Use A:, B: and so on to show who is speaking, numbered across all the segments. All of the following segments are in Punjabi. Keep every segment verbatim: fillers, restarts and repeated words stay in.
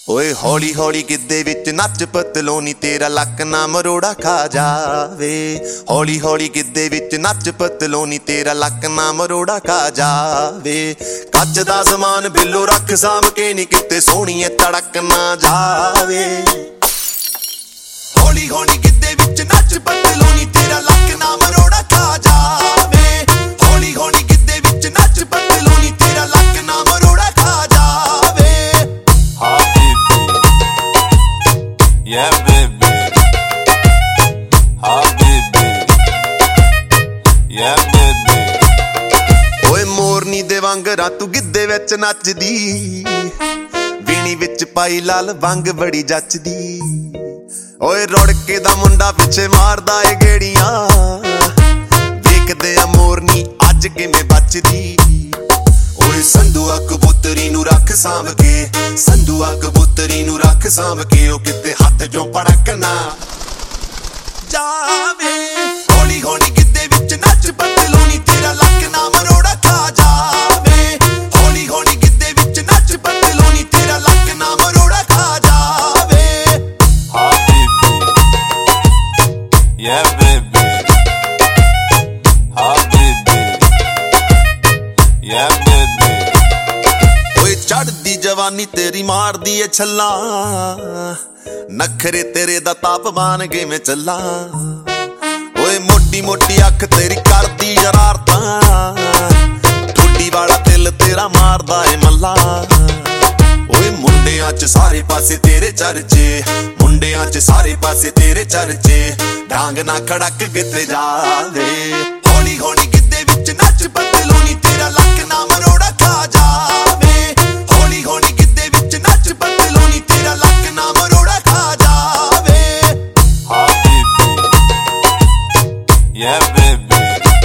A: ਓਏ ਹੌਲੀ ਹੌਲੀ ਗਿੱਧੇ ਵਿੱਚ ਨੱਚ ਪਤਲੋਨੀ ਤੇਰਾ ਲੱਕ ਨਾ ਮਰੋੜਾ ਖਾ ਜਾਵੇ। ਹੌਲੀ ਹੌਲੀ ਗਿੱਧੇ ਵਿੱਚ ਨੱਚ ਪਤਲੋਨੀ ਤੇਰਾ ਲੱਕ ਨਾ ਮਰੋੜਾ ਖਾ ਜਾਵੇ। ਕੱਚ ਦਾ ਸਮਾਨ ਬਿੱਲੋ ਰੱਖ ਸਾਂਭ ਕੇ ਨੀ ਕਿਤੇ ਸੋਹਣੀਏ ਤੜਕ ਨਾ ਜਾਵੇ। ਹੌਲੀ ਹੌਲੀ ਗਿੱਧੇ ਵਿੱਚ ਨੱਚ ਪਤਲੋਨੀ ਤੇਰਾ ਲੱਕ ਨਾ ਮਰੋੜਾ ਖਾ ਜਾਵੇ। ਹੌਲੀ ਹੌਲੀ ਗਿੱਧੇ ਵਿੱਚ ਨੱਚ ਪਤਲੋਨੀ ਤੇਰਾ ਲੱਕ ਨਾ ਮਰੋੜਾ ਖਾ ਜਾਵੇ।
B: Yeah, baby. Ah, baby. Yeah, baby.
A: ਓਏ ਮੋਰਨੀ ਦੇ ਵਾਂਗਰਾਂ ਤੂੰ ਗਿੱਧੇ ਵਿੱਚ ਨੱਚਦੀ, ਵੀਣੀ ਵਿੱਚ ਪਾਈ ਲਾਲ ਵੰਗ ਬੜੀ ਜੱਚਦੀ। ਓਏ ਰੁੜਕੇ ਦਾ ਮੁੰਡਾ ਪਿੱਛੇ ਮਾਰਦਾ ਏ ਗੇੜੀਆਂ, ਦੇਖਦੇ ਆ ਮੋਰਨੀ ਅੱਜ ਕਿਵੇਂ ਬਚਦੀ। ਓਏ ਸੰਧੂਆ ਕਬੂਤਰੀ ਨੂੰ ਰੱਖ ਸਾਂਭ ਕੇ, ਸੰਧੂਆ ਕਬੂਤਰੀ ਨੂੰ ਰੱਖ ਸਾਂਭ ਕੇ, ਉਹ ਕਿਤੇ ਹੱਥ ਚੋਂ ਪੜਕ ਨਾ ਜਾਵੇ। ਹੌਲੀ ਹੌਲੀ ਗਿੱਧੇ ਵਿੱਚ ਨੱਚ ਪਤਲੋਨੀ ਤੇਰਾ ਲੱਕ ਨਾ ਮਰੋੜਾ ਖਾ ਜਾਵੇ। ਹੌਲੀ ਹੌਲੀ ਗਿੱਧੇ ਵਿੱਚ ਨੱਚ ਪਤਲੋਨੀ ਤੇਰਾ ਲੱਕ ਨਾ ਮਰੋੜਾ ਖਾ ਜਾਵੇ।
B: Ah, baby. Yeah, baby. Ah, baby. Yeah, baby.
A: ਓਏ ਚੜਦੀ ਜਵਾਨੀ ਤੇਰੀ ਮਾਰਦੀ ਏ ਛੱਲਾ, ਨਖਰੇ ਤੇਰੇ ਦਾ ਤਾਪਮਾਨ ਕਿਵੇਂ ਚੱਲਾਂ। ਓਏ ਮੋਟੀ ਮੋਟੀ ਅੱਖ ਤੇਰੀ ਕਰਦੀ ਸ਼ਰਾਰਤਾਂ, ਠੁੱਡੀ ਵਾਲਾ ਦਿਲ ਤੇਰਾ ਮਾਰਦਾ ਏ ਮੱਲਾ। ਓਏ ਮੁੰਡਿਆਂ ਚ ਸਾਰੇ ਪਾਸੇ ਤੇਰੇ ਚਰਚੇ, ਮੁੰਡਿਆਂ ਚ ਸਾਰੇ ਪਾਸੇ ਤੇਰੇ ਚਰਚੇ, ਡਾਂਗ ਨਾ ਖੜਕ ਕਿਤੇ ਜਾਵੇ। ਹੌਲੀ ਹੌਲੀ ਗਿੱਧੇ ਵਿੱਚ ਨੱਚ ਪਤਲੋਨੀ ਤੇਰਾ ਲੱਕ ਨਾ ਮਰੋੜਾ ਖਾ ਜਾਵੇ। ਹੌਲੀ ਹੌਲੀ ਗਿੱਧੇ ਵਿੱਚ ਨੱਚ ਪਤਲੋਨੀ ਤੇਰਾ ਲੱਕ ਨਾ ਮਰੋੜਾ ਖਾ ਜਾਵੇ।
B: Ah, baby. Yeah, baby.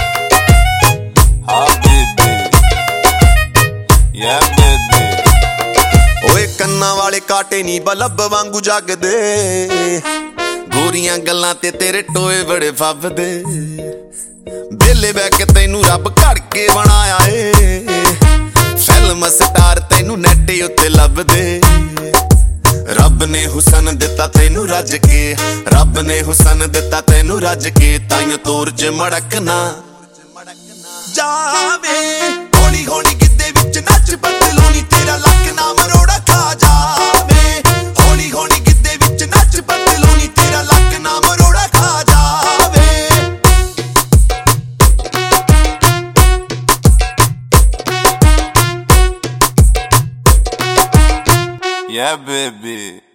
B: Ah, baby. Yeah, baby.
A: ਓਏ ਕੰਨਾਂ ਵਾਲੇ ਕਾਟੇ ਨੀ ਬਲਬ ਵਾਂਗੂ ਜਗਦੇ, ਗੋਰੀਆਂ ਗੱਲਾਂ ਤੇ ਤੇਰੇ ਟੋਏ ਬੜੇ ਫੱਬਦੇ। ਵੇਲੇ ਬਹਿ ਕੇ ਤੈਨੂੰ ਰੱਬ ਘੜ ਕੇ ਬਣਾਇਆ ਏ, ਫਿਲਮ ਸਟਾਰ ਤੈਨੂੰ ਨੈਟ ਉੱਤੇ ਲੱਭਦੇ। ਰੱਬ ਨੇ ਹੁਸਨ ਦਿੱਤਾ ਤੈਨੂੰ ਰੱਜ ਕੇ, ਰੱਬ ਨੇ ਹੁਸਨ ਦਿੱਤਾ ਤੈਨੂੰ ਰੱਜ ਕੇ, ਤਾਈਂ ਤੋਰ ਚ ਮੜਕ ਨਾ ਜਾਵੇ। ਹੌਲੀ ਹੌਲੀ ਗਿੱਧੇ ਵਿੱਚ ਨੱਚ ਪਤਲੋਨੀ ਤੇਰਾ ਲੱਕ ਨਾ ਮਰੋੜਾ ਖਾ ਜਾਵੇ। ਹੌਲੀ ਹੌਲੀ ਗਿੱਧੇ ਵਿੱਚ ਨੱਚ ਪਤਲੋਨੀ ਤੇਰਾ ਲੱਕ ਨਾ ਮਰੋੜਾ ਖਾ ਜਾਵੇ।
B: Yeah, baby.